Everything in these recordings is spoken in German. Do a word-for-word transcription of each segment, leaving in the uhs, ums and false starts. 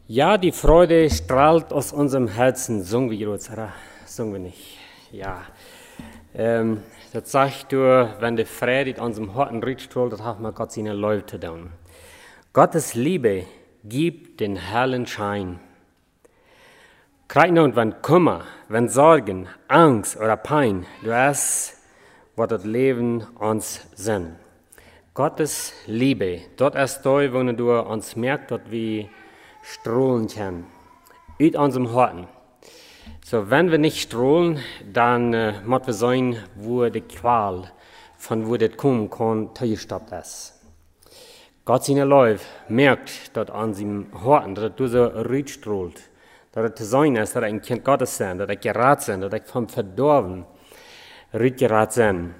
Ja, die Freude strahlt aus unserem Herzen, singen wir jetzt, oder? Singen wir nicht. Ja. Ähm, das sagt du, wenn die Freude in unserem Herzen riecht, das hat man Gott seine Leute tun. Gottes Liebe gibt den hellen Schein. Kreiden und wenn Kummer, wenn Sorgen, Angst oder Pein, du hast, was das Leben uns sind. Gottes Liebe, dort erst da, wo du uns merkst, dass wir strahlen können, uit unserem Herzen. So, wenn wir nicht strahlen, dann äh, müssen wir sein, wo die Qual, von wo das kommen kann, gestoppt ist. Gott seine Leute merkt, dass an seinem Herzen, dass du so ruhig strahlt, dass es zu sein ist, dass er ein Kind Gottes sind, dass er gerat sind, dass er vom Verdorben ruhig gerat sind.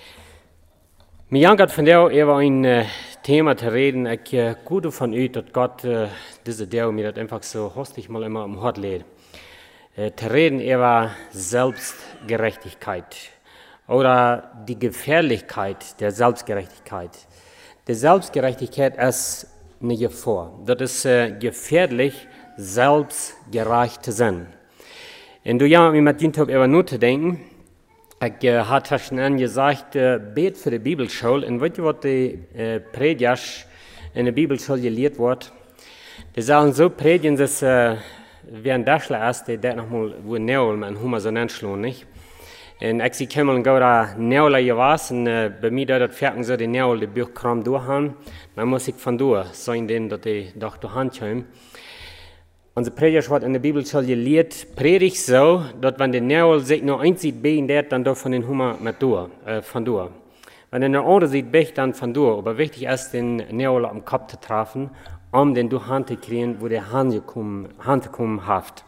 Mir jankert von der über ein äh, Thema zu reden, ich äh, gut von euch, dass Gott äh, diese Deo mir das einfach so hostig mal immer am Hort lädt. Äh, zu reden über Selbstgerechtigkeit oder die Gefährlichkeit der Selbstgerechtigkeit. Die Selbstgerechtigkeit ist eine Gefahr. Das ist äh, gefährlich, selbstgerecht zu sein. Und du ja, mir mit YouTube über nur zu denken, ich äh, hatte schon gesagt, äh, bet für die Bibelschule. Und weißt du, was die äh, Prediger in der Bibelschule gelehrt wird? Die sagen so, predigen, dass äh, wer ein Dachler ist, der das nochmal, wo ein Neul, man Hummer so nennt, nicht? Und ich sehe keinmal ein gauder Neul was, und äh, bei mir da das Ferken so die Neul, die Buch kram durchhaben, dann muss ich von durch sein, denn, dass die doch durch Hand kommen. Unsere Prediger wird in der Bibelschule gelehrt, predigt so, dass wenn der Neul sich nur eins sieht, beten der, dann doch von den Hummer mit durch, äh, von durch. Wenn der nur andere sieht, beten dann von durch. Aber wichtig ist, den Neul am Kopf zu treffen, um den durch Hand zu kriegen, wo der Hand gekommen, Hand gekommen hat.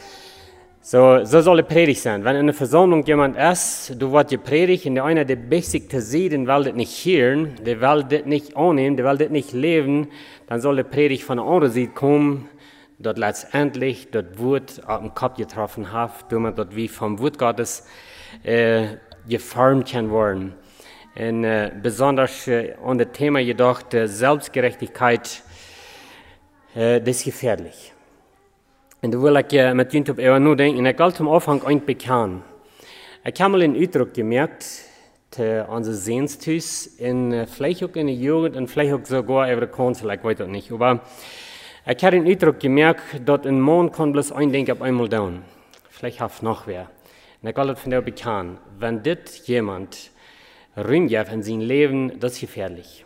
So, so soll es predigt sein. Wenn in einer Versammlung jemand ist, du wird gepredigt, und der eine, der basic zu sehen, will das nicht hören, der will das nicht annehmen, der will das nicht leben, dann soll der Predigt von der anderen Seite kommen, dort letztendlich das Wort auf den Kopf getroffen hat, damit man dort wie vom Wort Gottes äh, geformt kann werden. Und äh, besonders äh, an das Thema jedoch der Selbstgerechtigkeit, äh, das ist gefährlich. Und da will ich äh, mit YouTube eher nur denken, ich will zum Anfang ein bekannt. Ich habe mal einen Ausdruck gemerkt, zu unser Sehnstüs, in, äh, vielleicht auch in der Jugend und vielleicht auch sogar über die Konsul, ich weiß das nicht, aber ich habe den Eindruck gemerkt, dass ein Mann kann bloß ein Ding auf einmal tun. Vielleicht hat noch wer. Und ich will das von der bekannt. Wenn das jemand rühmt in seinem Leben, das ist gefährlich.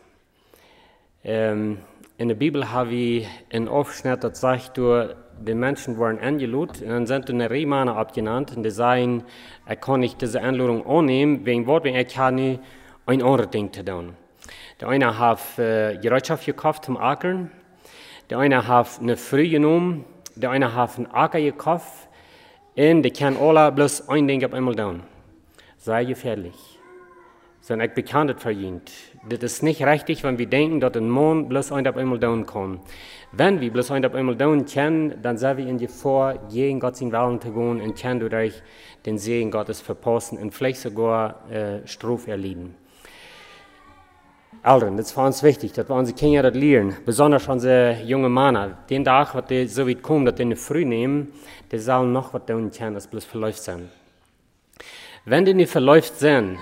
Ähm, in der Bibel habe ich einen Aufschnitt, das sagt, du, die Menschen wurden eingeladen, und dann sind eine Rehmänner abgenannt, und die sagen, ich kann nicht diese Einladung annehmen, wegen Wort, wenn ich kann nicht ein anderes Ding zu tun. Der eine hat äh, Gerätschaft gekauft zum Ackern. Der eine hat eine Früh genommen, der eine hat einen Acker gekauft, und die können alle bloß ein Ding auf einmal tun. Sei gefährlich. Sondern ich bekannt das verdient. Das ist nicht richtig, wenn wir denken, dass ein Mann bloß ein auf einmal tun kann. Wenn wir bloß ein auf einmal tun können, dann sind wir in Gefahr, gegen Gott seinen Willen zu gehen und können dadurch den Segen Gottes verpassen und vielleicht sogar äh, Strafe erleiden. Eltern, das ist für uns wichtig, dass wir unsere Kinder das lernen, besonders unsere jungen Männer. Den Tag, wo die so weit kommen, dass die eine Früh nehmen, die sollen noch was tun können, als bloß verläuft sein. Wenn die nicht verläuft sind,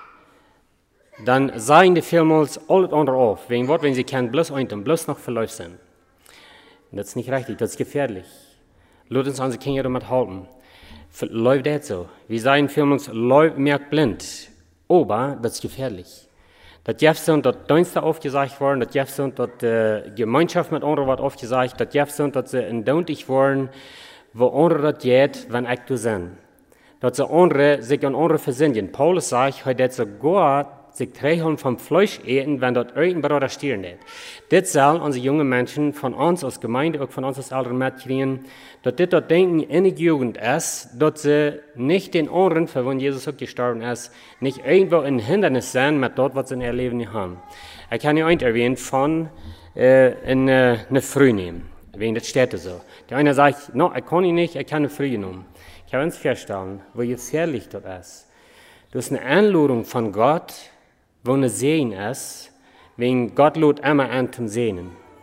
dann sagen die vielmals alles andere auf, wegen Wort, wenn sie können, bloß ein und bloß noch verläuft sind. Und das ist nicht richtig, das ist gefährlich. Lasst uns unsere Kinder damit halten. Läuft das so. Wir sagen vielmals, läuft merkt blind, aber das ist gefährlich. Das Jefferson, das Dienste aufgesagt worden, das Jefferson, das äh, Gemeinschaft mit anderen wird aufgesagt, das Jefferson, dass sie entdautig worden, wo andere das geht, wenn ich du sind. Dass sie andere sich an andere versinnen. Paulus sagt, heute sogar sich trägeln vom Fleisch eten, wenn dort irgendein Bruder stirbt. Das sollen unsere jungen Menschen von uns als Gemeinde, auch von uns als Eltern mitkriegen, dass das dort denken in der Jugend ist, dass sie nicht den anderen, für wen Jesus auch gestorben ist, nicht irgendwo ein Hindernis sind mit dort, was sie in ihr Leben haben. Ich kann ja ein erwähnen von äh, eine, eine Früh nehmen, wegen das steht so. Der eine sagt, no, ich kann ihn nicht, ich kann eine Früh nehmen. Ich habe uns feststellen, wie gefährlich das ist. Das ist eine Einladung von Gott, wo eine Sehen ist, wegen Gott lädt immer an zum Sehnen.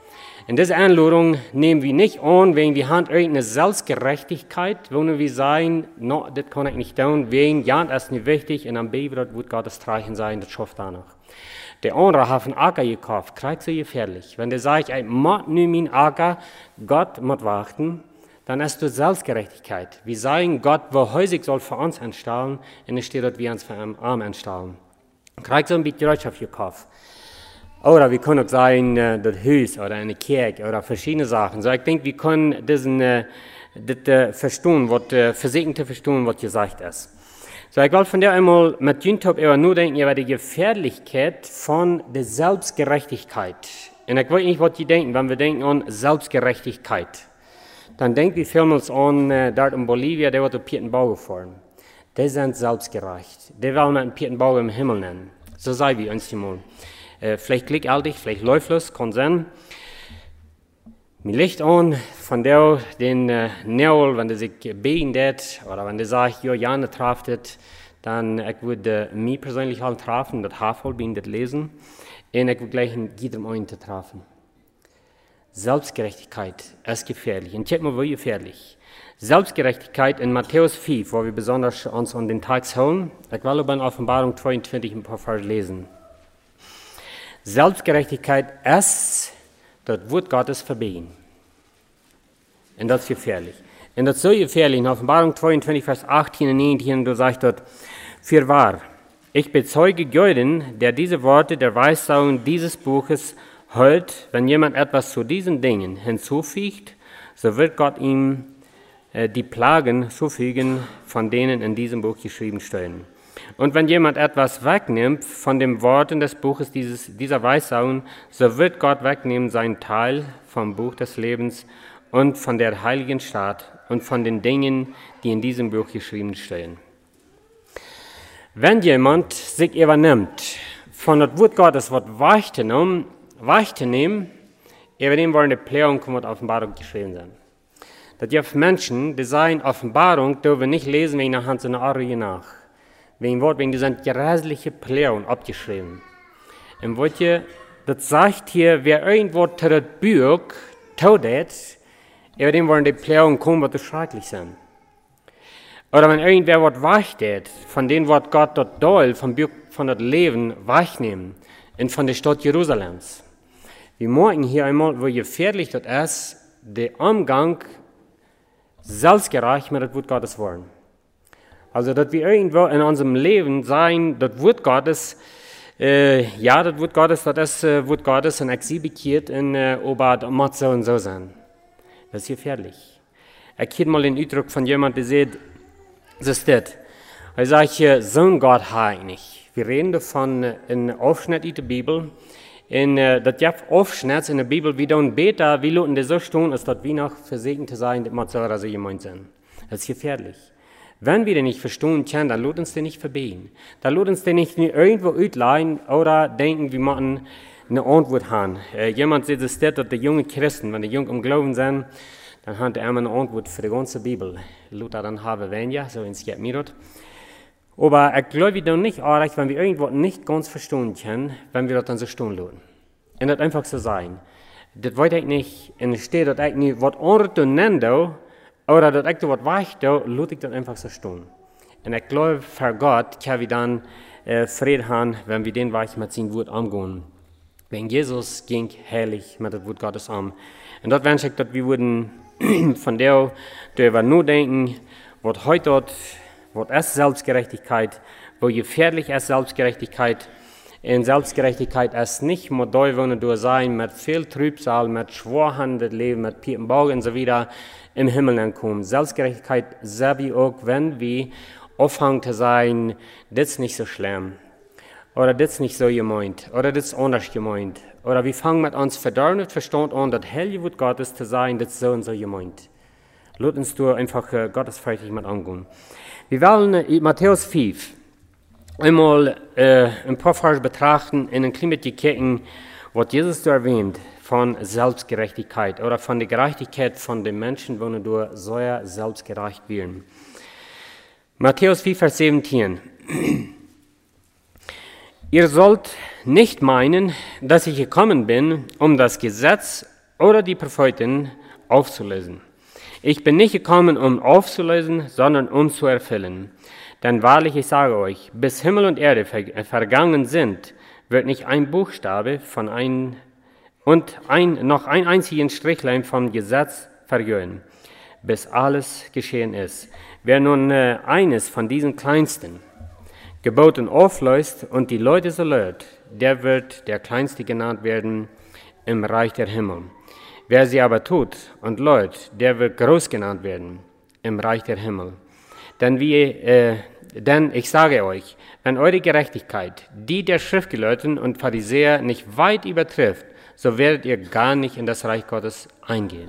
In dieser Einladung nehmen wir nicht an, wegen wir haben irgendeine Selbstgerechtigkeit, wo wir sagen, no, das kann ich nicht tun, wegen, ja, das ist nicht wichtig, und am Bibel wird Gottes Zeichen sein, das schafft er noch. Der andere hat einen Acker gekauft, kriegt so gefährlich. Wenn der sagt, ich muss nur meinen Acker, Gott muss warten, dann ist das Selbstgerechtigkeit. Wir sagen, Gott, wo häusig soll für uns entstehen, und es steht dort, wie uns für einen Arm entstehen. Kriegt so ein bisschen Wirtschaft gekauft. Oder wir können auch sagen, das Haus oder eine Kirche oder verschiedene Sachen. So, ich denke, wir können diesen, äh, das äh, verstehen, was, äh, versuchen zu verstehen, was gesagt ist. So, ich will von der einmal mit YouTube über nur denken, über die Gefährlichkeit von der Selbstgerechtigkeit. Und ich weiß nicht, was die denken, wenn wir denken an Selbstgerechtigkeit. Dann denken wir vielmals an, äh, dort in Bolivia, der wird auf Pieten Bau gefahren. Die sind selbstgerecht. Die wollen einen Pieten Bau im Himmel nennen. So sei wie uns mal. Äh, vielleicht glickaltig, vielleicht läuflos, kann sein. Mir liegt an, von der, den äh, Neul, wenn der sich beindet, oder wenn der sagt, ja, ja, nicht traftet, dann ich würde äh, mich persönlich halt treffen, das Hafel, bin das lesen, und ich würde gleich in jedem einen treffen. Selbstgerechtigkeit ist gefährlich, und check mal, wo gefährlich. Selbstgerechtigkeit in Matthäus fünf, wo wir besonders uns an den Text holen. Ich will über in Offenbarung zweiundzwanzig ein paar Vers lesen. Selbstgerechtigkeit ist das Wort Gottes verbieten. Und das ist gefährlich. Und das ist so gefährlich. In Offenbarung zweiundzwanzig, Vers achtzehn und neunzehn, du sagst dort, fürwahr, ich bezeuge jeden, der diese Worte der Weissagung dieses Buches hört, wenn jemand etwas zu diesen Dingen hinzufügt, so wird Gott ihm äh, die Plagen zufügen, von denen in diesem Buch geschrieben stehen. Und wenn jemand etwas wegnimmt von den Worten des Buches dieses, dieser Weissagung, so wird Gott wegnehmen seinen Teil vom Buch des Lebens und von der heiligen Stadt und von den Dingen, die in diesem Buch geschrieben stehen. Wenn jemand sich übernimmt, von das Wort Gottes was wahrzunehmen, wahrzunehmen, über dem wollen die Pläne kommen, Offenbarung geschrieben sein. Das gibt Menschen, die sagen, Offenbarung dürfen wir nicht lesen, wegen der Hand so eine Arie nach. Wegen Wort, wegen dieser grässliche Pläne abgeschrieben. Und wollt ihr, das sagt hier, wer irgendwo zu das Buch tut, über dem wollen die Pläne kommen, was schrecklich sind. Oder wenn irgendwer was wachtet, von dem Wort Gott dort doll, vom Buch, von das Leben wegnehmen, und von der Stadt Jerusalems. Wir merken hier einmal, wo gefährlich das ist, der Umgang selbstgerecht mit dem Wort Gottes wollen. Also, dass wir irgendwo in unserem Leben sein, das Wort Gottes, äh, ja, das Wort Gottes, das ist äh, Wort Gottes und exhibiert in äh, Ober, das muss so und so sein. Das ist gefährlich. Ich kenne mal den Ausdruck von jemandem, der sagt, das ist das. Er sagt hier, so ein Gott habe ich nicht. Wir reden davon äh, in Aufschnitt in der Bibel. In äh, das gibt Aufschnitt in der Bibel, wie dann beten, wie Leute das so stehen, ist das wie noch versegnet zu sein, das muss so oder so gemeint sein. Das ist gefährlich. Wenn wir den nicht verstehen können, dann lasst uns den nicht verbeten. Dann lasst uns den nicht irgendwo ausleihen oder denken, wir machen eine Antwort haben. Äh, jemand sagt, es steht, dass die jungen Christen, wenn die jung im Glauben sind, dann haben die einmal eine Antwort für die ganze Bibel. Luther dann haben wir ja, so ins geht mir das. Aber ich glaube dann nicht arg, wenn wir irgendwo nicht ganz verstehen können, wenn wir das dann so stehen lassen. Und das einfach so sein. Das weiß ich nicht, und es steht, dass ich nicht was anderes zu nennen, oder dass ich da was weicht, lasse ich das einfach so stehen. Und ich glaube, für Gott können wir dann äh, Frieden haben, wenn wir den Weg mit seinem Wort umgehen. Wenn Jesus ging herrlich mit dem Wort Gottes um. Und dort wünsche ich, dass wir würden von der darüber nur denken, was heute dort, was ist Selbstgerechtigkeit, wo gefährlich ist Selbstgerechtigkeit. Und Selbstgerechtigkeit ist nicht mit Däuveln durch sein, mit viel Trübsal, mit schwerhandelt Leben, mit Pietenbau und so weiter im Himmel ankommen. Selbstgerechtigkeit sage ich auch, wenn wir aufhören zu sein, das ist nicht so schlimm. Oder das ist nicht so gemeint. Oder das ist anders gemeint. Oder wir fangen mit uns verdorbenem Verstand an, das helle Wort Gottes zu sein, das ist so und so gemeint. Lass uns da einfach äh, gottesfreundlich mit angehen. Wir wollen in Matthäus fünf einmal äh, ein paar Verse betrachten, in ein klein bisschen gucken, was Jesus da erwähnt von Selbstgerechtigkeit oder von der Gerechtigkeit von den Menschen, die durch so selbstgerecht werden. Matthäus vier, Vers siebzehn. Ihr sollt nicht meinen, dass ich gekommen bin, um das Gesetz oder die Propheten aufzulösen. Ich bin nicht gekommen, um aufzulösen, sondern um zu erfüllen. Denn wahrlich, ich sage euch, bis Himmel und Erde ver- vergangen sind, wird nicht ein Buchstabe von ein und ein, noch ein einzigen Strichlein vom Gesetz vergehen, bis alles geschehen ist. Wer nun äh, eines von diesen kleinsten Geboten auflöst und die Leute so lehrt, der wird der Kleinste genannt werden im Reich der Himmel. Wer sie aber tut und lehrt, der wird groß genannt werden im Reich der Himmel. Denn, wie, äh, denn ich sage euch, wenn eure Gerechtigkeit die der Schriftgelehrten und Pharisäer nicht weit übertrifft, so werdet ihr gar nicht in das Reich Gottes eingehen.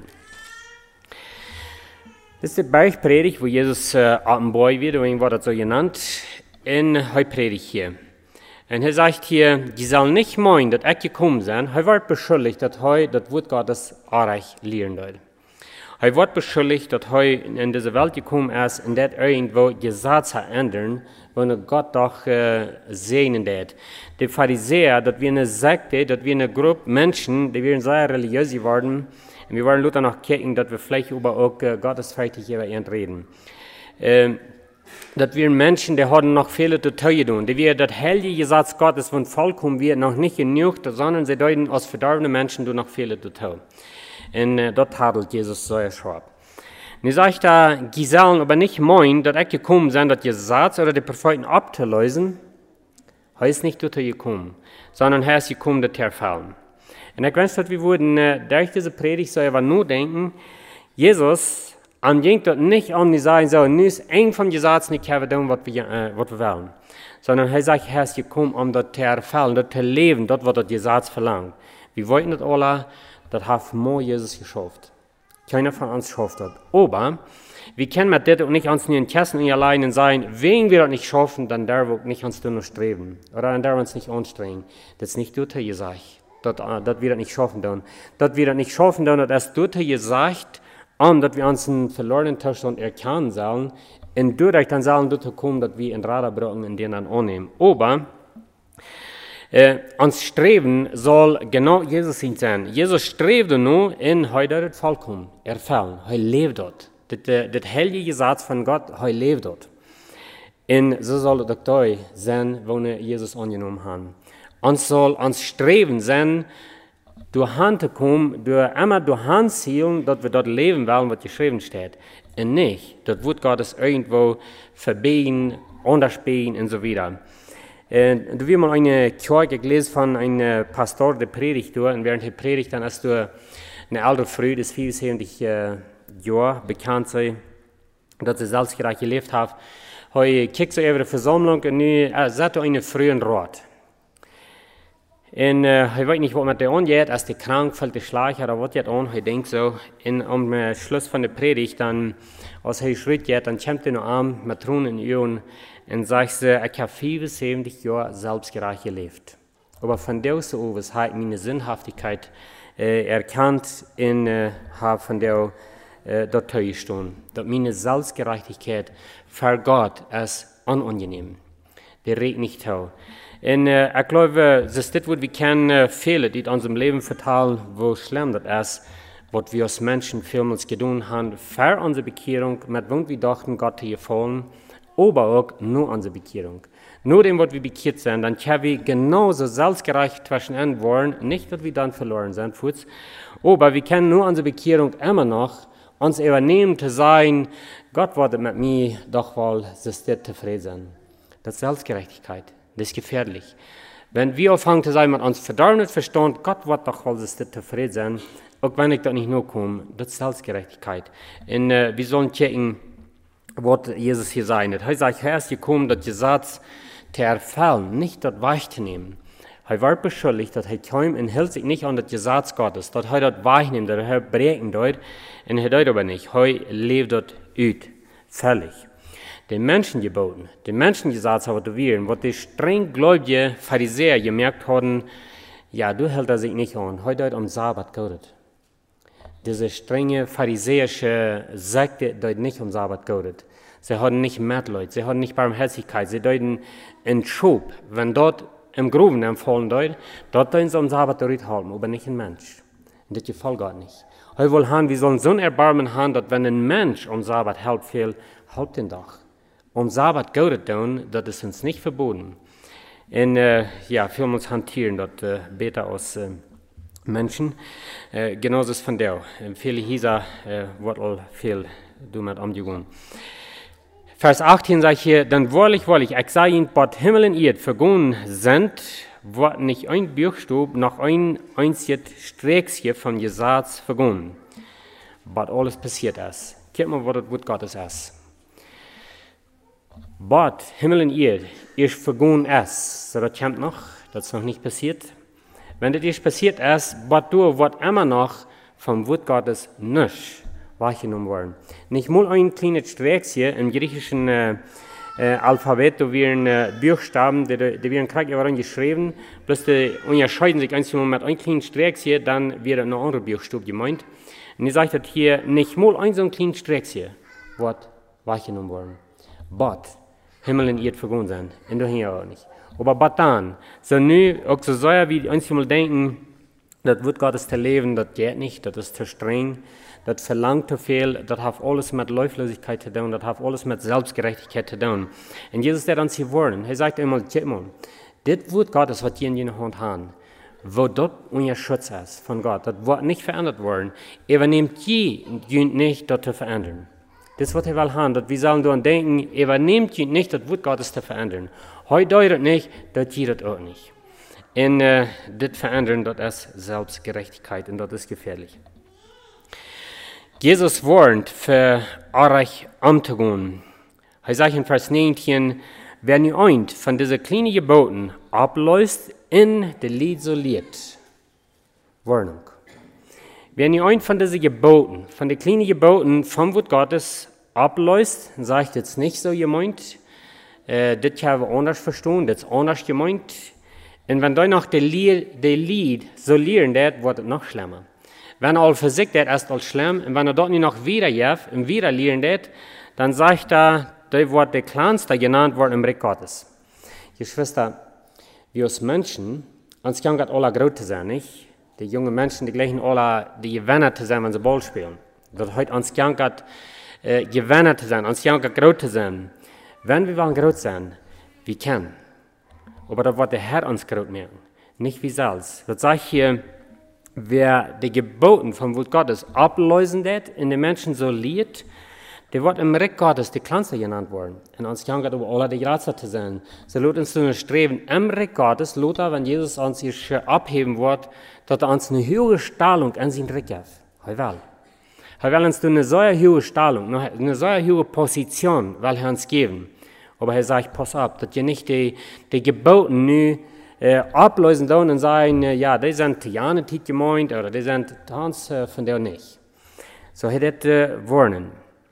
Das ist die Bergpredigt, wo Jesus äh, Atemboy wird, deswegen wurde das so genannt, in heute Predigt hier. Und er sagt hier, die sollen nicht meinen, dass ich gekommen bin. Er wird beschuldigt, dass er das Wort Gottes Reich lehren soll. Er wird beschuldigt, dass er in diese Welt gekommen ist, in der irgendwo Gesetze ändern, wo Gott doch äh, segnen wird. Die Pharisäer, dass wir eine Sekte, dass wir eine Gruppe Menschen, die wir sehr religiös geworden, und wir wollen Luther noch gucken, dass wir vielleicht über auch äh, Gottesfürchtig über ihn reden. Ähm, dass wir Menschen, die haben noch viele zu tun, die wir das heilige Gesetz Gottes von vollkommen wir noch nicht genug, sondern sie deuten als verdorbene Menschen du noch viele zu tun. Und äh, dort tadelt Jesus so erschrocken. Und ich sage da, die sollen aber nicht meinen, dass ich gekommen bin, das Gesetz oder die Propheten abzulösen. Er ist nicht dazu gekommen, sondern er ist gekommen, das zu erfüllen. Und ich weiß, dass wir würden äh, durch diese Predigt so aber nur denken, Jesus am ging dort nicht um, die sagen so, nun ist ein vom Gesetz nicht tun, was wir, äh, was wir wollen. Sondern er sagt, er ist gekommen, um das zu erfüllen, das zu leben, das, was das Gesetz verlangt. Wir wollten das alle, das hat nur Jesus geschafft. Keiner von uns schafft das. Aber wir können mit das nicht uns nur in Kästen und allein sein, wenn wir das nicht schaffen, dann darf wir nicht uns nur streben. Oder dann darf wir uns nicht anstrengen. Das ist nicht dort gesagt, dass, dass wir das nicht schaffen können. Dass wir das nicht schaffen können, das ist dort gesagt, um, dass wir uns einen verlorenen Zustand erkennen sollen, und dadurch dann sollen dazu kommen, dass wir in Radarbrücken in denen dann annehmen. Aber äh, uns Streben soll genau Jesus sein. Jesus strebte nur in heute das vollkommen erfüllen. Er lebt dort. Das, das heilige Gesetz von Gott, er lebt dort. Und so soll es auch da sein, wo wir Jesus angenommen haben. Uns soll uns Streben sein, durch Hand zu kommen, durch, immer durch Hand zielen, dass wir dort leben wollen, was geschrieben steht. Und nicht, das Wort Gottes irgendwo verbieten, unterspielen und so weiter. Äh, du wirst mal eine Kirche gelesen von einem Pastor, der predigt durch, und während der predigt, dann hast du eine ältere Frau, das vierundsiebzig äh, Jahre bekannt sei, dass sie selbstgerecht gelebt hat. Heute kickt sie über die Versammlung und nu äh, sagt eine frühen Rat. Und äh, ich weiß nicht, was mit der angeht, als die krank fällt, der Schlag oder was jetzt an, ich denke so, und am äh, Schluss von der Predigt, dann, als er Schritt geht, dann kommt er noch an, mit Tränen in den Augen, und sagt sie, ich habe vierundsiebzig Jahre selbstgerecht gelebt. Aber von der aus habe ich meine Sinnhaftigkeit äh, erkannt und äh, habe von der äh, dort gestanden. Dass meine Selbstgerechtigkeit für Gott ist unangenehm. Der regt nicht zu. Und äh, ich glaube, das ist das, was wir kennen, äh, viele, die in unserem Leben verteilen, wo schlimm das ist, was wir als Menschen vielmals getan haben, für unsere Bekehrung, mit wem wir dachten, Gott zu gefallen, aber auch nur unsere Bekehrung. Nur dem, was wir bekehrt sind, dann können wir genauso selbstgerecht zwischen ihnen wollen, nicht, dass wir dann verloren sind, Fuß, aber wir können nur unsere Bekehrung immer noch uns übernehmen zu sein, Gott wollte mit mir doch wohl sehr zufrieden sein. Das ist Selbstgerechtigkeit. Das ist gefährlich. Wenn wir aufhören zu sein mit uns verdorbenem Verstand, Gott wird doch wohl sehr zufrieden sein, auch wenn ich da nicht nur komme, das ist Selbstgerechtigkeit. Und äh, wir sollen checken, was Jesus hier sein hat. Er sagt, er ist gekommen, das Gesetz zu erfüllen, nicht das wahrzunehmen. Er wird beschuldigt, dass er kam und hält sich nicht an das Gesetz Gottes, dass er das wahrnimmt, dass er brechen dort, und er tut aber nicht. Er lebt dort aus, völlig. Den Menschen geboten, den Menschen gesagt haben, zu wählen, was die strenggläubigen Pharisäer gemerkt haben, ja, du hältst er sich nicht an, heute dort am Sabbat geht. Diese strenge pharisäische Sekte dort nicht am Sabbat geht. Sie haben nicht Mitleid, sie haben nicht Barmherzigkeit, sie deuten in Schub, wenn dort im Gruben empfohlen dort, dort deuten sie am Sabbat dort halten, aber nicht ein Mensch. Und das gefällt Gott nicht. Er will haben, wir sollen so ein Erbarmen haben, dass wenn ein Mensch am Sabbat hält viel, halt den doch. Am Sabbat Gott zu tun, das ist uns nicht verboten. Und äh, ja, wir uns hantieren, das äh, besser aus äh, Menschen. Äh, genauso ist von der. Viele Hieser äh, wird viel damit umgehen. Vers achtzehn sagt hier, dann wahrlich, wahrlich, ich sage Ihnen, Gott Himmel und Erd vergangen sind, wird nicht ein Buchstabe noch ein einziges Sträkchen von Gesetz vergangen. Was alles passiert ist. Guck mal, was das Wort Gottes ist. Gott, Himmel und Erd, ist vergangen ist. So, das kommt noch, das ist noch nicht passiert. Wenn das nicht passiert ist, was du, wird immer noch vom Wort Gottes nicht wahrgenommen worden. Nicht mal ein kleines Sträkchen im griechischen äh, äh, Alphabet, da werden äh, Buchstaben, die, die werden gerade geschrieben, bloß die unterscheiden sich einmal mit einem kleinen Sträkchen, dann wird ein anderer Buchstabe gemeint. Und ich sage das hier, nicht mal ein so ein kleines Sträkchen wird wahrgenommen worden. Gott, Himmel und Erd vergangen sind, und du hier auch nicht. Aber was dann? So nu, auch so sehr wie einmal denken, das wird Gottes zu leben, das geht nicht, das ist zu streng, das verlangt zu viel, das hat alles mit Läuflosigkeit zu tun, das hat alles mit Selbstgerechtigkeit zu tun. Und Jesus der uns hier wollen, er sagt einmal, das wird Gottes, was ihr in der Hand haben, wo dort unser Schutz ist von Gott, das wird nicht verändert worden. Übernehmt je nicht, das zu verändern. Das wird er will haben, dass wir sollen daran denken, übernehmt je nicht, das wird Gottes zu verändern. Heute deutet nicht, das geht das auch nicht. Und äh, das verändern, das ist Selbstgerechtigkeit und das ist gefährlich. Jesus warnt für euch umzugehen. Er sagt in Vers neunzehn, wer nicht ein von diesen kleinen Geboten abläuft, in der Lied soliert. Warnung. Wer nicht ein von diesen Geboten, von den kleinen Geboten vom Wort Gottes abläuft, sagt jetzt nicht so gemeint, äh, das haben wir anders verstanden, das ist anders gemeint. Und wenn du noch das Lied solieren, das wird es noch schlimmer. Wenn er all für sich das ist als schlimm, und wenn er dort nicht noch wieder gibt und wieder lernt das, dann sagt er, das wird der Kleinste genannt worden im Reich Gottes. Geschwister, wir als Menschen, uns kann Gott alle groß zu sein, nicht? Die jungen Menschen, die gleichen alle, die gewinnen zu sein, wenn sie Ball spielen. Das heute uns kann Gott äh, gewinnen zu sein, uns kann Gott groß zu sein. Wenn wir wollen groß sein, wir können. Aber da wird der Herr uns groß merken, nicht wie selbst. Das sage ich hier, wer die Geboten vom Wort Gottes ablösen wird, in den Menschen so liegt, der wird im Reich Gottes die Kleinste genannt worden. Und uns kann Gott über alle die Grazie zu sein. So lohnt uns zu streben im Reich Gottes, Lothar, wenn Jesus uns hier abheben wird, dass er uns eine höhere Stellung an sein Reich gibt. Er will. Er will uns eine so hohe Stellung, eine so hohe Position, will er uns geben. Aber er sagt, pass auf, dass ihr nicht die, die Geboten nu äh, ablösen sollen und sagen, äh, ja, die sind ja nicht gemeint, oder die sind ganz äh, von der nicht. So hat er das äh, warnen,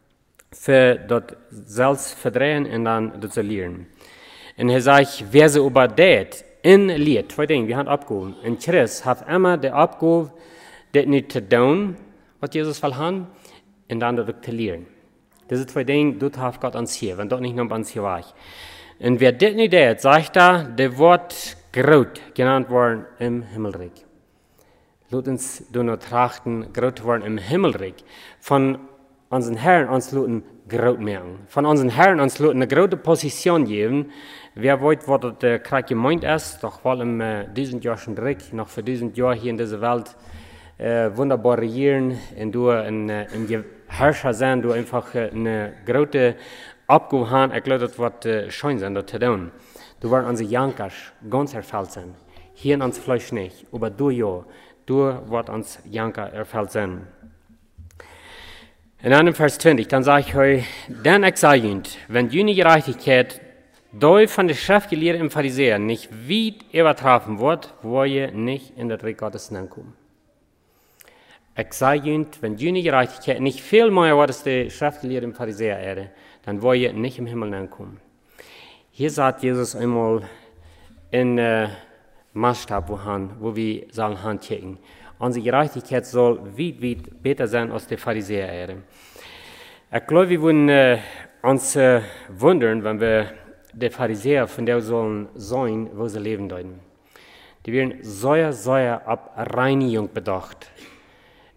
für das selbst verdrehen und dann das zu lernen. Und er sagt, wer so über das in Lied, zwei Dinge, wir haben abgehoben. Und Christ hat immer die Abgabe, das nicht zu tun, was Jesus will haben, und dann das zu lernen. Diese zwei Dinge, das hat Gott uns hier, wenn dort nicht noch uns hier war. Und wer das nicht tut, sagt er, der wird groß genannt worden im Himmelreich. Lasst uns nur trachten, groß worden im Himmelreich. Von unseren Herren uns lassen groß merken. Von unseren Herren uns lassen eine große Position geben. Wer weiß, was das äh, gerade gemeint ist, doch weil im äh, diesen Jahr schon direkt, noch für diesen Jahr hier in dieser Welt, äh, wunderbar regieren und du ein, ein Herrscher sein, du einfach äh, eine große Abgabe haben, ich glaube, das wird äh, schön sein, das zu tun. Du wirst unsere Jankers ganz erfüllt sein. Hier in uns Fleisch nicht, aber du ja, du wirst uns Janker erfüllt sein. In einem Vers zwanzig, dann sage ich euch, denn ich sage Ihnen, wenn jene Gerechtigkeit durch von der Schriftgelehrten im Pharisäer nicht weit übertroffen wird, wo ihr nicht in das Reich Gottes hineinkommen. Ich sage Ihnen, wenn jene Gerechtigkeit nicht viel mehr wird als die Schriftgelehrten im Pharisäer wäre, dann wollt ihr nicht im Himmel hineinkommen. Hier sagt Jesus einmal in äh, Maßstab, wo, han, wo wir sollen handchecken. Unsere Gerechtigkeit soll weit, weit besser sein als die Pharisäer wäre. Ich glaube, wir würden äh, uns äh, wundern, wenn wir die Pharisäer von der sollen sein, wo sie leben deuten. Die werden sehr, sehr ab Reinigung bedacht.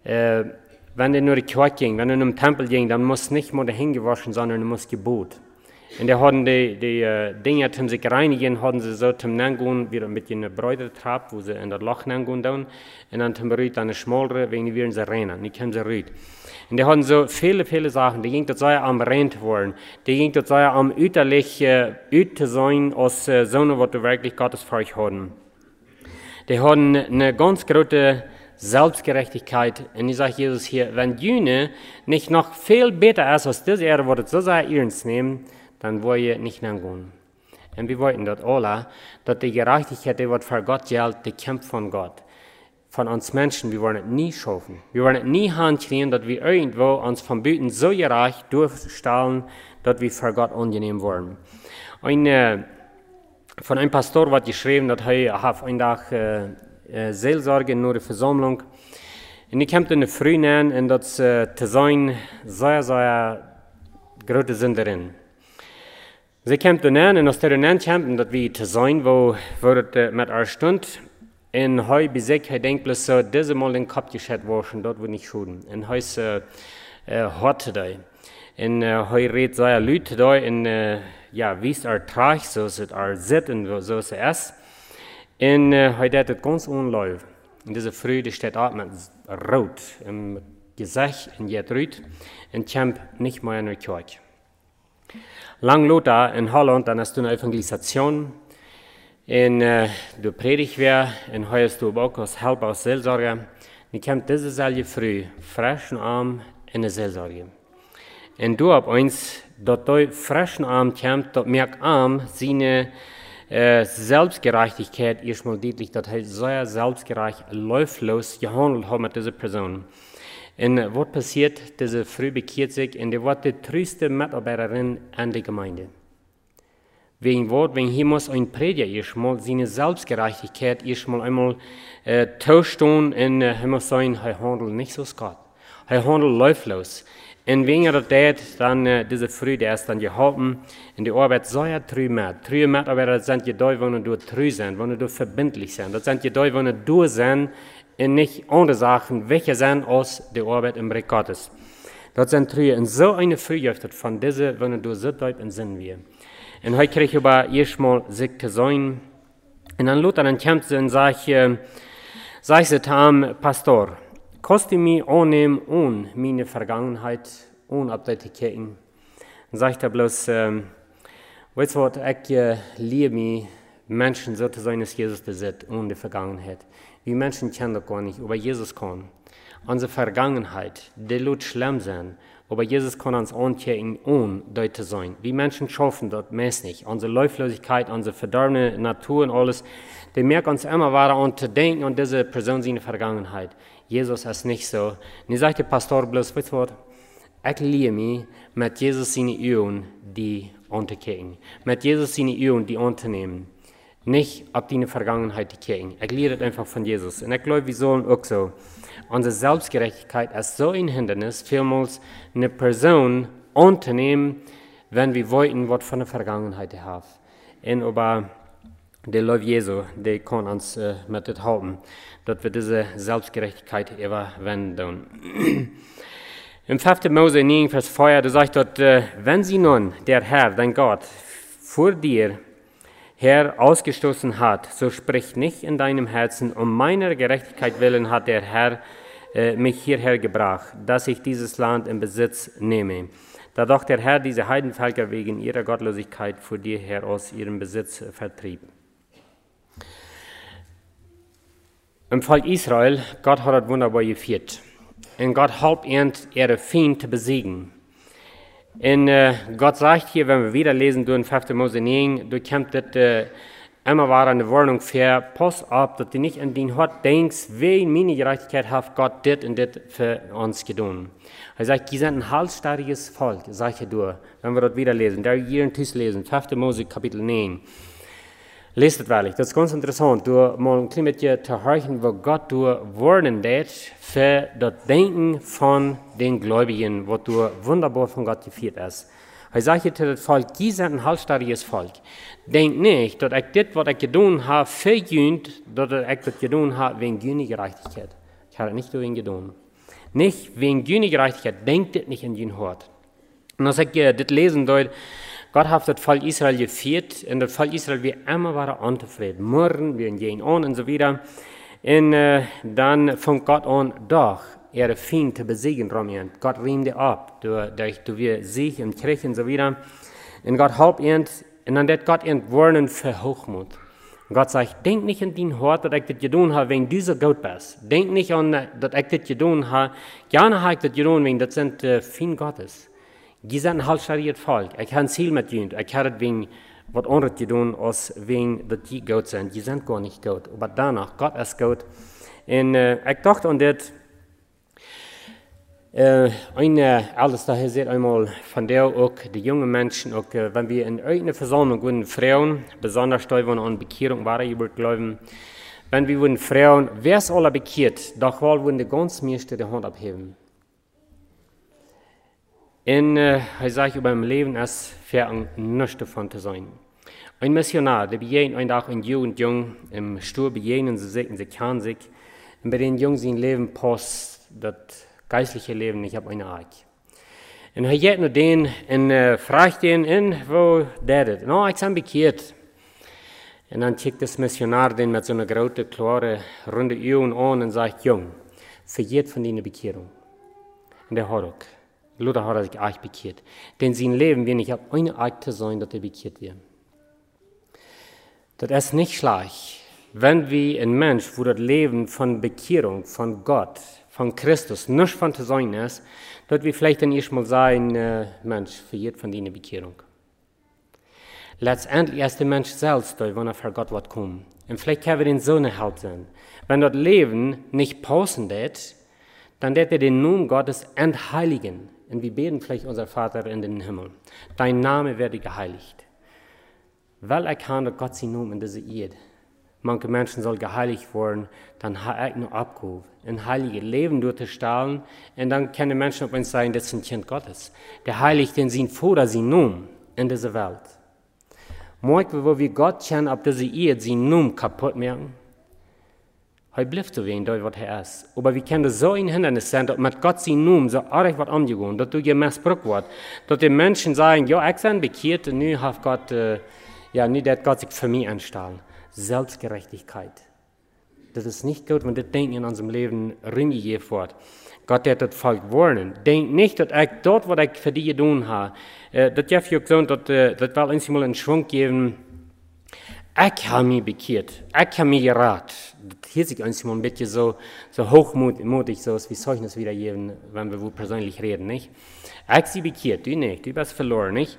Äh, wenn du nur die Kirche ging, wenn du in den Tempel ging, dann musst du nicht nur dahin gewaschen, sondern du musst Gebot. Und die hatten die, die uh, Dinge, um sich reinigen, hatten sie so zum Nangun, wieder mit einer Bräutertrapp, wo sie in das Loch Nangun tun, und dann zum Rüt eine schmolere, wegen die werden sie rennen, die können sie rüt. Und die hatten so viele, viele Sachen, die ging dort so am Rent worden, die ging dort so am üterlich, uh, üt zu sein, als uh, so, was du wirklich Gottes für euch hatten. Die hatten eine ganz große Selbstgerechtigkeit. Und ich sage Jesus hier, wenn Jüne nicht noch viel besser ist als das Erde, was so sehr ernst nehmen, dann wollen wir nicht nachgehen. Und wir wollten dort alle, dass die Gerechtigkeit, die was für Gott gilt, die kämpft von Gott. Von uns Menschen, wir wollen es nie schaffen. Wir wollen es nie hinkriegen, dass wir irgendwo uns von Büten so gerecht durchstellen, dass wir für Gott angenehm werden. Und äh, von einem Pastor wird geschrieben, dass er auf einen Tag äh, äh, Seelsorge in einer Versammlung. Und ich kam in der Früh an, und das äh, zu sein, sehr, sehr große Sinn darin. Sie kämpften an, und aus der Rennen kämpften, dass wir zu sein, wo, wo das mit einer Stunde, und heute besiegt, er denkt bloß so, diese Mal den Kopf geschätzt waschen, dort wo nicht schuden. Und heute äh, äh, harte da. Und äh, heute redet so ein Leute da, und äh, ja, wie es er trägt, so ist es er sitzt, und so ist es. Und äh, heute hat es ganz unläuft. Und diese Früh, die steht auch mit Rot im Gesicht, und jetzt rot, und kämpft nicht mehr in der Kirche. Lang Lothar in Holland, dann hast du eine Evangelisation, und äh, du predigst wer, und heute hast du auch als Helfer, als Seelsorger. Und kommt diese selbe Früh, frisch und arm in der Seelsorge. Und du ab uns, dort du frisch und arm kommt, dort merkt arm seine äh, Selbstgerechtigkeit erstmal deutlich, dass er sehr selbstgerecht, läuflos gehandelt hat mit dieser Person. Und was passiert? Diese Früh bekehrt sich, und die wird die treueste Mitarbeiterin an der Gemeinde. Wegen was? Wegen hier muss ein Prediger erstmal seine Selbstgerechtigkeit erstmal einmal äh, tauschen, und äh, er muss sagen, er handelt nicht so Gott. Er handelt läuflos. Und wegen er das, dann äh, diese Früh, der ist dann gehalten, und die Arbeit soll ja treu mit. Treue Mitarbeiter sind die da, wenn du treu sind, wenn du verbindlich sind. Das sind die da, wenn du sind, und nicht andere Sachen, welche sind aus der Arbeit im Reich Gottes. Das sind Treue. Und so eine Frühjahrt von dieser, wenn du so deut in Sinn wir. Und heute kriege ich aber erstmal sich zu sein. Und dann Luther, dann kommt sie und sagt, äh, sagt sie zum Pastor, kannst du mich annehmen ohne meine Vergangenheit, ohne Abtätigkeiten? Dann sagt er bloß, äh, weißt du was, ich äh, liebe mich, Menschen so zu sein, als Jesus das ist, ohne die Vergangenheit. Wir Menschen kennen das gar nicht, aber Jesus kann. Unsere Vergangenheit, die wird schlimm sein, aber Jesus kann uns ankehren, ohne dort zu sein. Wir Menschen schaffen das meist nicht. Unsere Läuflosigkeit, unsere verdorbene Natur und alles, die merken uns immer weiter an zu denken an diese Person seine Vergangenheit. Jesus ist nicht so. Und ich sage der Pastor bloß, weißt du was, ich liebe mich mit Jesus seine Übungen, die anzukehren. Mit Jesus seine Übungen, die anzunehmen. Nicht ab die Vergangenheit die kehren. Ich liebe das einfach von Jesus. Und ich glaube, wir sollen auch so. Unsere Selbstgerechtigkeit ist so ein Hindernis, vielmals eine Person anzunehmen, wenn wir wollten, was von der Vergangenheit haben. Und aber der Leute Jesu, der kann uns äh, mit das halten, dass wir diese Selbstgerechtigkeit überwinden. Im fünften Mose neun, Vers vier, da sagt dort, äh, wenn sie nun, der Herr, dein Gott, vor dir Herr ausgestoßen hat, so sprich nicht in deinem Herzen, um meiner Gerechtigkeit willen hat der Herr äh, mich hierher gebracht, dass ich dieses Land in Besitz nehme. Da doch der Herr diese Heidenvölker wegen ihrer Gottlosigkeit vor dir her aus ihrem Besitz äh, vertrieb. Im Volk Israel, Gott hat das wunderbar geführt. Und Gott half ihnen, ihre Feind zu besiegen. Und äh, Gott sagt hier, wenn wir wieder lesen, du in fünften Mose neun, du kommst das äh, immer wieder eine Warnung für, pass auf, dass du nicht an den Hort denkst, wie meine Gerechtigkeit hat Gott das und das für uns getan. Er sagt, die sind ein halsstarriges Volk, sagt er du, wenn wir das wieder lesen, da hier in Tisch lesen, fünften Mose Kapitel neun. Lest es wirklich, das ist ganz interessant, du mal ein bisschen mit dir zu hören, wo Gott du warnen wird für das Denken von den Gläubigen, wo du wunderbar von Gott geführt ist. Er sagt hier zu dem Volk, die sind ein halsstarriges Volk. Denk nicht, dass ich das, was ich getan habe, verjühnt, dass ich das getan habe wegen deiner Gerechtigkeit. Ich habe nicht wegen getan. Nicht wegen deiner Gerechtigkeit, denkt das nicht in dein Hort. Und als ich äh, das lesen deut, Gott hat das Volk Israel geführt, und das Volk Israel wir immer waren unzufrieden. Murren, wir gehen an und so weiter. Und äh, dann fängt Gott an, doch, ihre Feind zu besiegen, Romien. Gott riemt die ab, durch, durch, durch wir Sieg und Krieg und so weiter. Und Gott halb ihn, und dann wird Gott ihn warnen für Hochmut. Und Gott sagt, denk nicht an dein Hort, dass ich das getan habe, wegen dieser Gott bist. Denk nicht an, dass ich das getan habe. Gerne habe ich das getan, wegen das sind äh, Feind Gottes. Die sind ein halbschariert Volk. Ich habe ein Ziel mit ihnen. Ich habe das wegen was anderes getan, als wegen, dass die Gott sind. Die sind gar nicht Gott. Aber danach, Gott ist Gott. Und äh, ich dachte an das, äh, ein Ältester hier sieht einmal von der auch die jungen Menschen, auch, äh, wenn wir in irgendeiner Versammlung wurden Frauen, besonders da, wenn an Bekehrung waren, ich würde glauben, wenn wir wurden Frauen, wer ist alle bekehrt, doch wohl würden die ganz meisten die Hand abheben. Und äh, ich sage, über mein Leben ist für nichts davon zu sein. Ein Missionar, der begegnet einen Tag ein Jugend Jung, im Stur begegnen sie sich, und sie kann sich, und bei den Jungen sein Leben passt, das geistliche Leben, ich habe eine Art. Und er geht nur den und äh, fragt den, in, wo der ist? No, ich bin bekehrt. Und dann schickt das Missionar den mit so einer großen, klaren, runde Augen an und sagt, Jung, vergeht von deiner Bekehrung. Und der hat auch. Luther hat sich auch bekehrt. Denn sein Leben wird nicht auf eine Art zu sein, dass er bekehrt wird. Das ist nicht schlecht, wenn wir ein Mensch, wo das Leben von Bekehrung, von Gott, von Christus, nicht von zu sein ist, dass wir vielleicht dann erstmal sagen, äh, Mensch, verjährt von deiner Bekehrung. Letztendlich ist der Mensch selbst da, wenn er für Gott wird kommen. Und vielleicht können wir den so nicht halten. Wenn das Leben nicht passen wird, dann wird er den Namen Gottes entheiligen. Und wir beten vielleicht unser Vater in den Himmel. Dein Name werde geheiligt. Weil er kann, dass Gott sein Namen in dieser Erde. Manche Menschen sollen geheiligt werden, dann habe ich nur abgehoben, ein heiliges Leben durchzustellen, und dann können Menschen auf uns sagen, das sind Kind Gottes. Der Heilige, den sie vor sie Namen in dieser Welt. Manchmal, wo wir Gott kennen, auf dieser Erde, sie Namen kaputt machen, heute bleibt so wenig, was er ist. Aber wir können so ein Hindernis sein, dass mit Gott sein Namen so arg was umgegangen, dass du dir missbraucht wird, dass die Menschen sagen, ja, ich bin bekehrt, und nun hat Gott, äh, ja, nicht hat Gott sich für mich anstellen. Selbstgerechtigkeit. Das ist nicht gut, wenn das Denken in unserem Leben reingegeben wird. Gott hat das Volk warnen. Denk nicht, dass ich dort, was ich für die getan habe, äh, das darf ich auch sagen, dass äh, das will uns mal einen Schwung geben. Ich habe mich bekehrt. Ich habe mich geraten. Das hört sich uns mal ein bisschen so, so hochmutig, so wie Zeugnis wiedergeben, wenn wir wohl persönlich reden, nicht? Ich sie bekehrt, du nicht, du bist verloren, nicht?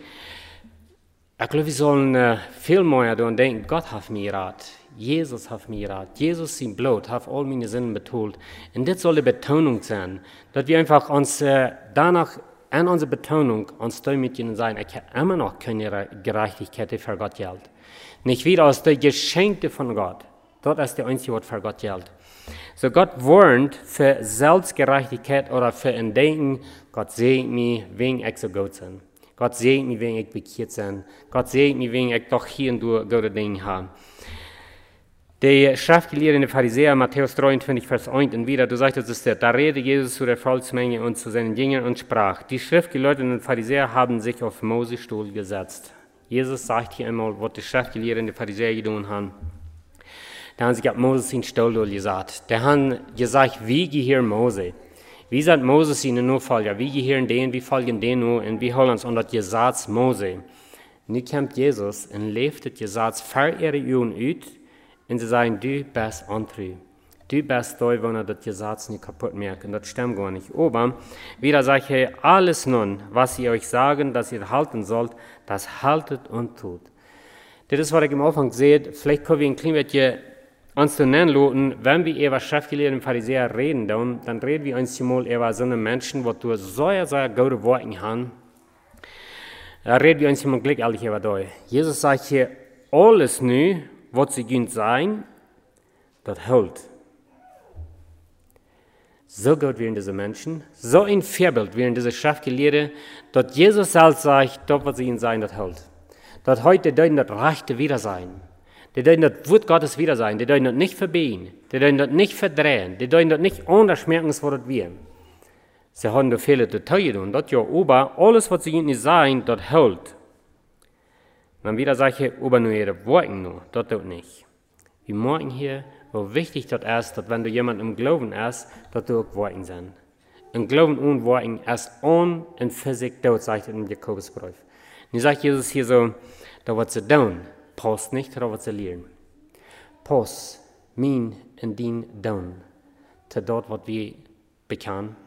Ich glaube, wir sollen äh, viel mehr daran denken, Gott hat mich geraten. Jesus hat mich geraten. Jesus, sein Blut, hat all meine Sünden betont. Und das soll die Betonung sein, dass wir einfach uns äh, danach an unserer Betonung uns damit sein, ich habe immer noch keine Gerechtigkeit, die für Gott gilt. Nicht wieder aus der Geschenke von Gott. Dort ist der einzige, was für Gott gilt. So Gott warnt für Selbstgerechtigkeit oder für ein Denken, Gott segnet mich, wegen ich so gut bin. Gott segnet mich, wenn ich bekehrt bin. Gott segnet mich, wenn ich doch hier und da gute Dinge habe. Die schriftgelehrten Pharisäer, Matthäus dreiundzwanzig, Vers eins und wieder, du sagst, das ist der, da redete Jesus zu der Volksmenge und zu seinen Jüngern und sprach, die schriftgelehrten Pharisäer haben sich auf Moses Stuhl gesetzt. Jesus sagt hier einmal, was die schriftgelehrten Pharisäer getan haben. Da haben sie auf Moses den Stuhl gesagt. Da haben gesagt, wie gehören Mose? Wie sagt Moses ihnen nur Folger? Wie gehören denen, wie folgen denen nur und wie holen uns unter das Gesetz Mose? Nun kommt Jesus und lebt das Gesetz vor ihre Augen aus und sie sagen, du bist untreu. Du bist da, wenn er das Gesetz nicht kaputt macht. Und das stimmt gar nicht. Aber wieder sagt er, alles nun, was sie euch sagen, dass ihr halten sollt, das haltet und tut. Das ist, was ich am Anfang sehe. Vielleicht können wir ein klein bisschen uns zu nennen lassen, wenn wir über schriftgelehrten Pharisäer reden, dann, dann reden wir uns mal über so eine Menschen, die durch so sehr gute Worte haben. Da reden wir uns mal gleich ehrlich über das. Jesus sagt hier, alles nu, was sie gehen sein, das hält. So gut wären diese Menschen, so ein Vorbild wären diese Schriftgelehrten, dass Jesus selbst sagt, das, was sie ihnen sagen, das hält. Dass heute deuten das Rechte wieder sein. Die deuten das Wort Gottes wieder sein. Die deuten das nicht verbieten. Die deuten das nicht verdrehen. Die deuten das nicht anders merken, was das wir. Sie haben da viele Details tun, das ja, aber alles, was sie nicht sagen, das hält. Dann wieder sage ich, aber nur ihre Worte nur, das tut nicht. Wir merken hier, wo wichtig das ist, dass wenn du jemand im Glauben ist, dass du auch Worte sind. Im Glauben und Worten ist on und Physik tot, sagt er im Jakobusbrief. Und sagt Jesus hier so, da was sie tun, passt nicht, da was sie lernen. Pass, mein und dein tun, zu dort, was wir bekennen.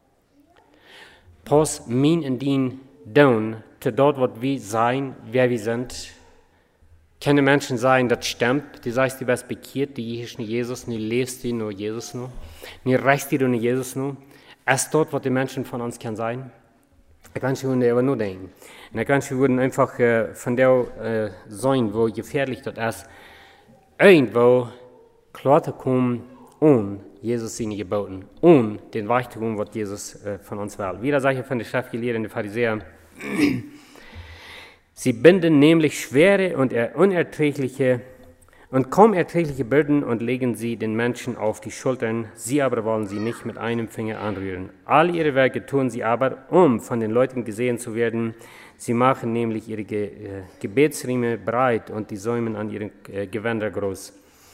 Pass, mein und dein tun, zu dort, was wir sein, wer wir sind. Keine Menschen sagen, das stimmt, die sagst, du bist bekehrt, die ist nicht Jesus, nicht lebst du nur Jesus nur, nicht reichst du nur Jesus nur. Ist dort, was die Menschen von uns können sein? Ich kann schon aber nur denken. Und ich kann schon einfach äh, von der äh, sein, wo gefährlich das ist, irgendwo klar zu kommen, ohne Jesus seine Geboten, ohne den Reichtum, was Jesus äh, von uns will. Wieder sage ich von der Schriftgelehrten, den Pharisäern, sie binden nämlich schwere und unerträgliche und kaum erträgliche Bürden und legen sie den Menschen auf die Schultern, sie aber wollen sie nicht mit einem Finger anrühren. All ihre Werke tun sie aber, um von den Leuten gesehen zu werden. Sie machen nämlich ihre Ge äh, Gebetsriemen breit und die Säumen an ihren äh, Gewänder groß.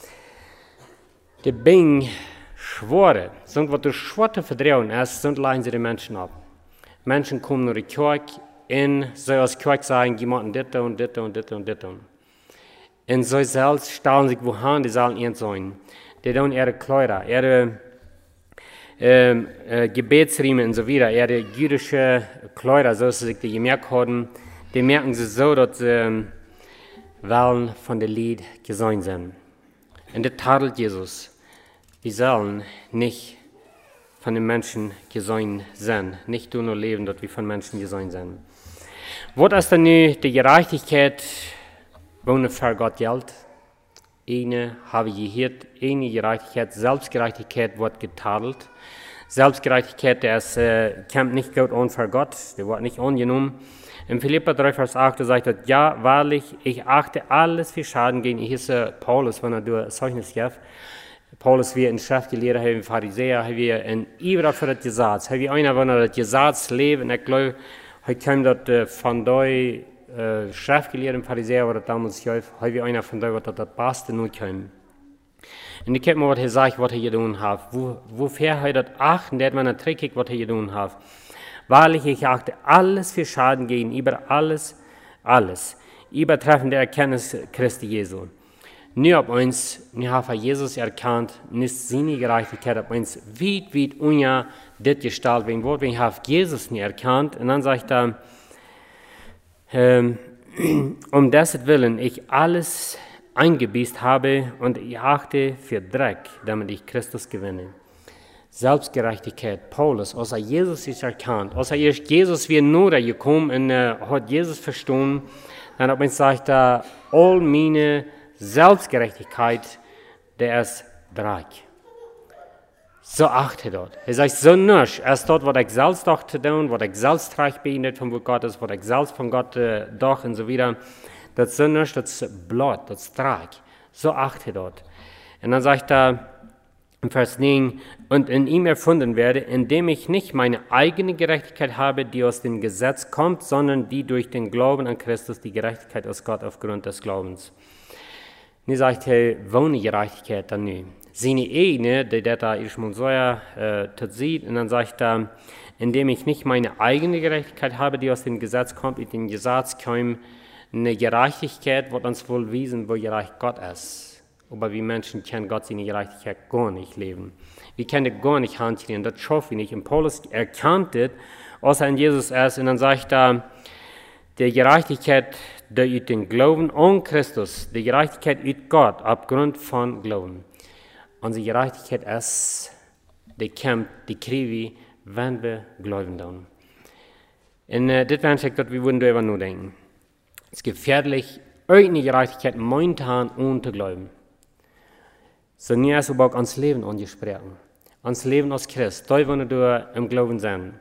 Die Bing Schwore, sind was durch Schwarte verdrehen ist, sind leihen sie die Menschen ab. Menschen kommen nur die Kirche, in so als Kirche sagen, die machen das und das und das und das. Und so selbst stellen sich wohin, die sollen ihren sein. Die tun ihre Kleider, ihre äh, äh, Gebetsriemen und so weiter, ihre jüdische Kleider, so dass sie sich die gemerkt haben, die merken sie so, dass sie äh, wollen von der Lied gesehen sind. Und das tadelt Jesus. Wir sollen nicht von den Menschen gesehen sein, nicht nur leben, dass wir von Menschen gesehen sind. Was ist denn nun die Gerechtigkeit, wo für Gott gilt? Eine habe ich gehört, eine Gerechtigkeit, Selbstgerechtigkeit wird getadelt. Selbstgerechtigkeit, das äh, kommt nicht gut an für Gott, der wird nicht angenommen. In Philipper drei, Vers acht sagt er, ja, wahrlich, ich achte alles für Schaden gegen, ich hieße Paulus, wenn er durch Zeugnis gibt. Paulus, wie ein Schriftgelehrter, ein Pharisäer, wie ein Iberer für das Gesetz, wie einer, wenn er das Gesetz lebt, und ich glaube, er kommt dort äh, von der äh, Schriftgelehrten Pharisäer, oder damals, wie einer von der, was das Beste nur kommt. Und ich habe mir, was er sagt, was er getan hat, wo, wofür er das achten, der hat man erträgt, was er getan hat. Wahrlich, ich achte alles für Schaden gegenüber, alles, alles, übertreffende Erkenntnis Christi Jesu. Nur ob uns, wir haben Jesus erkannt, nicht seine Gerechtigkeit, ob uns weit, weit unja das gestaltet werden wird, wir haben Jesus nicht erkannt. Und dann sagt er, ähm, um dessen Willen ich alles eingebüßt habe und ich achte für Dreck, damit ich Christus gewinne. Selbstgerechtigkeit, Paulus, außer Jesus ist erkannt, außer Jesus wie nur gekommen und äh, hat Jesus verstanden, dann hat man sagt, äh, all meine Selbstgerechtigkeit, der ist Dreck. So achte dort. Er sagt, so nicht, erst dort, was ich selbst doch zu tun, was ich selbst reich bin, von Gott ist, was ich selbst von Gott äh, doch und so weiter, das ist so nicht, das ist Blut, das ist Dreck. So achte dort. Und dann sagt er, im Vers neun, und in ihm erfunden werde, indem ich nicht meine eigene Gerechtigkeit habe, die aus dem Gesetz kommt, sondern die durch den Glauben an Christus, die Gerechtigkeit aus Gott aufgrund des Glaubens. Und sagt er, wohne Gerechtigkeit dann nicht. Seine eigene, die da Ishmael Soja äh, sieht, und dann sagt er, indem ich nicht meine eigene Gerechtigkeit habe, die aus dem Gesetz kommt, in dem Gesetz kommt eine Gerechtigkeit, wird uns wohl wiesen, wo gerecht Gott ist. Aber wir Menschen können Gott seine Gerechtigkeit gar nicht leben. Wir können gar nicht hantieren, das schaffen wir nicht. Und Paulus erkannt das, außer in Jesus erst, und dann sagt er, die Gerechtigkeit, die ut den Glauben an Christus, die Gerechtigkeit ut Gott, aufgrund von Glauben. Unsere Gerechtigkeit ist, die kommt, die kriegen wir, wenn wir glauben dann. Und äh, das wäre ein dass wir würden darüber nur denken. Es ist gefährlich, irgendeine Gerechtigkeit momentan ohne zu glauben. So nie ist aber auch ans Leben angesprochen. Ans Leben als Christ, da wollen wir im Glauben sein.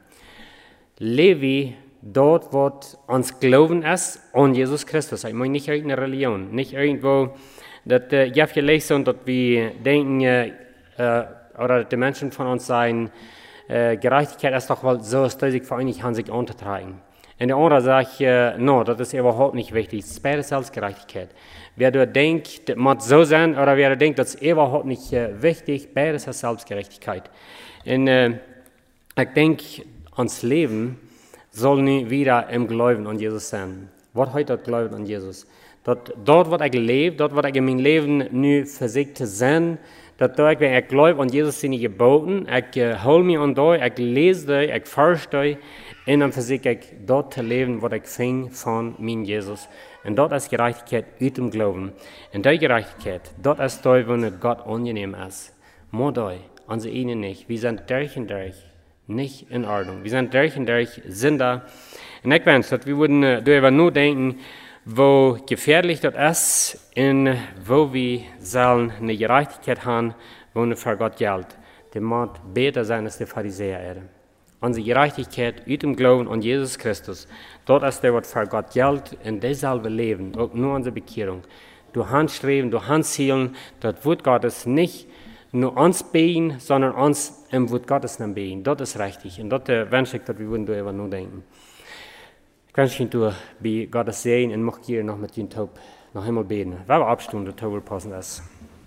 Lebe dort, wo uns Glauben ist, an Jesus Christus. Ich meine nicht irgendeine Religion, nicht irgendwo, dass äh, ich gelesen habe, dass wir denken, äh, oder die Menschen von uns sagen, äh, Gerechtigkeit ist doch weil so, dass sich vereinigt haben, sich untertragen. Und der andere sagt, äh, no, das ist überhaupt nicht wichtig. Es ist beide Selbstgerechtigkeit. Wer du denkt, das muss so sein, oder wer du denkt, das ist überhaupt nicht äh, wichtig, beides ist Selbstgerechtigkeit. Und äh, ich denke, ans Leben soll nie wieder im Glauben an Jesus sein. Was heute das Glauben an Jesus? Dort, dort wird ich lebt, dort wird ich in mein Leben nu versiegt sein, dat ik, wenn ich glaube an Jesus seine Geboten, ich uh, hol mich an die, ich lese die, ich verstehe, und dann versuche ich dort zu leben, was ich fing von mein Jesus. Und dort ist Gerechtigkeit aus dem Glauben. Und die Gerechtigkeit, dort ist die, wo Gott angenehm ist. Nur die, unsere ihnen nicht. Wir sind durch und durch nicht in Ordnung. Wir sind durch und durch Sünder. Und ich wünsche, dass wir würden uh, darüber nur denken, wo gefährlich das ist und wo wir sollen eine Gerechtigkeit haben, wo wir für Gott gilt. Der muss besser sein als die Pharisäer. Unsere Gerechtigkeit aus dem Glauben an Jesus Christus, dort ist der, was für Gott gilt, in dasselbe Leben, auch nur unsere Bekehrung. Du Handstreben, du Handzielen, das Wort Gottes nicht nur uns beten, sondern uns im Wort Gottes beten. Das ist richtig. Und dort äh, wünsche ich, dass wir darüber nur denken. Ich wünsche Ihnen durch, bei Gottes Segen und möchte hier noch mit Ihnen Taub noch einmal beten. Weil wir abstunden, der Taub passend ist.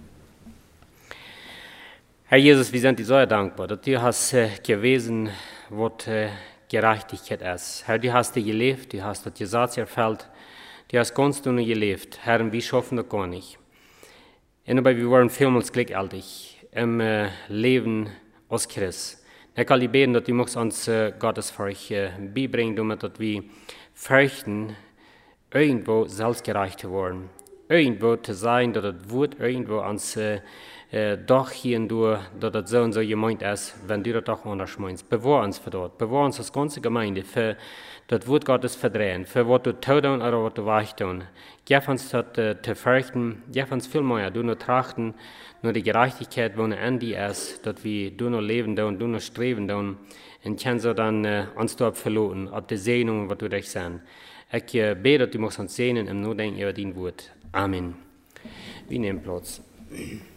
Herr Jesus, wir sind dir so dankbar, dass du hast äh, gewesen, was äh, Gerechtigkeit ist. Herr, du hast dir gelebt, du hast das Gesetz erfüllt, du hast ganz du gelebt. Herr, und wir schaffen das gar nicht. Und aber wir waren vielmals glücklich im äh, Leben aus Christus. Ich kann dir beten, dass du uns äh, Gottes Furcht äh, beibringen, damit dass wir fürchten, irgendwo selbstgerecht zu werden. Irgendwo zu sein, dass das Wort irgendwo uns äh, äh, doch hier und durch, dass das so und so gemeint ist, wenn du das doch anders meinst. Bewahr uns für dort. Bewahr uns als ganze Gemeinde für das Wort Gottes verdrehen, für was du tun oder was du weich tun. Gib uns das äh, zu fürchten, gib uns viel mehr, du nur trachten, nur die Gerechtigkeit, wo an dir ist, dass wir du nur leben und du nur streben und können so dann äh, uns dort verloren, ob die Segnungen, was du dich sein. Ich äh, bete, dass du uns segnen im Nachdenken über dein Wort. Amen. Wir nehmen Platz.